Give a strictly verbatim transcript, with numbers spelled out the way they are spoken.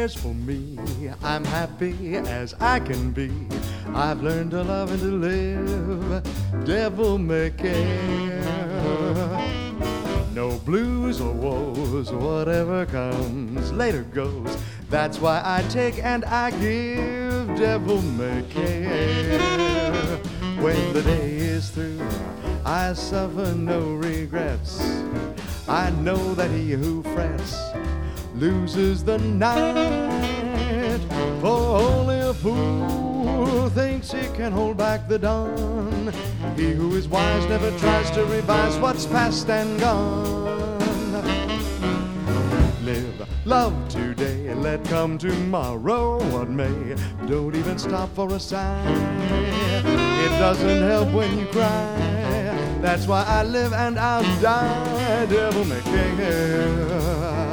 cares for me. I'm happy as I can be. I've learned to love and to live. Devil may care. No blues or woes, whatever comes later goes. That's why I take and I give. Devil may care. When the day is through, I suffer no regrets. I know that he who frets loses the night. For only a fool thinks he can hold back the dawn. He who is wise never tries to revise what's past and gone. Live, love today, and let come tomorrow what may. Don't even stop for a sigh. It doesn't help when you cry. That's why I live and I'll die. Devil may care.